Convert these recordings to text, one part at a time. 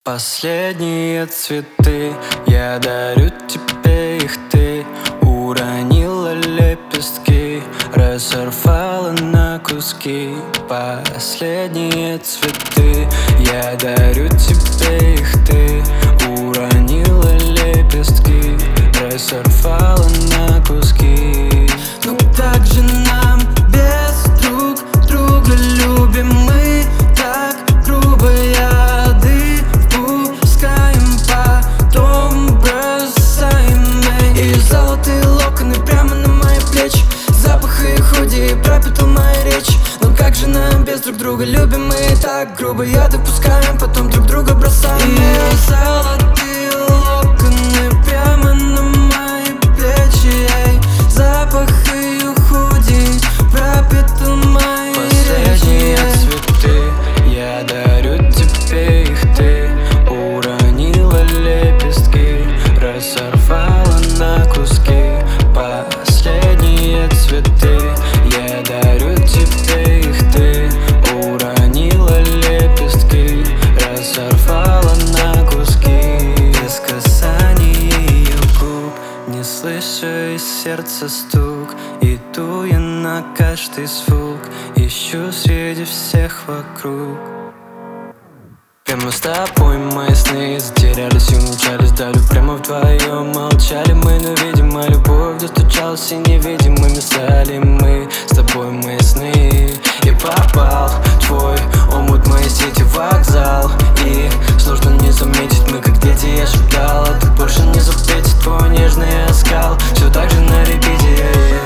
Последние цветы, я дарю тебе их, ты уронила лепестки, разорвала на куски. Последние цветы, я дарю тебе их, ты уронила лепестки, разорвала на куски. Ну как же нам без друг друга, любим мы так грубо, яды впускаем, потом бросаем мы. И золотые локоны прямо на мои плечи, запах их худи пропитал мою речь. Ну как же нам без друг друга, любим мы так грубо, яды впускаем, потом друг друга бросаем. И золотые локоны прямо на мои плечи, запах ее худи пропитал мои последние цветы, я дарю тебе их, ты уронила лепестки, разорвала на куски. Последние цветы, я дарю тебе их, ты уронила лепестки, разорвала на куски. Без касания ее губ не слышу из сердца стук, иду я на каждый звук, ищу среди всех вокруг. Прямо с тобой мои сны затерялись и умчались вдаль. Прямо вдвоем молчали мы, но, видимо, любовь достучалась, и невидимыми стали мы. С тобой мои сны. Я попал в твой омут, моей сети вокзал, и сложно не заметить, мы как дети, я шептал, а ты больше не запретит твой нежный оскал. Все так же на репите.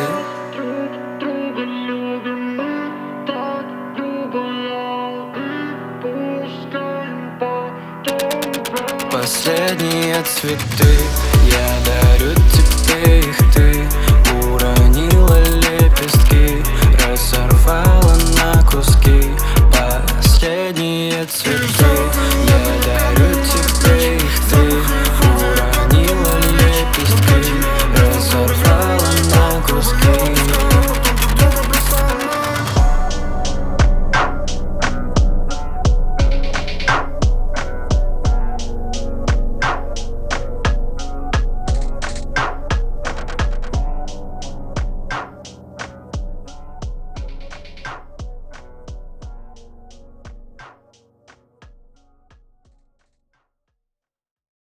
Последние цветы, я дарю тебе их, ты уронила лепестки, разорвала на куски. Последние цветы.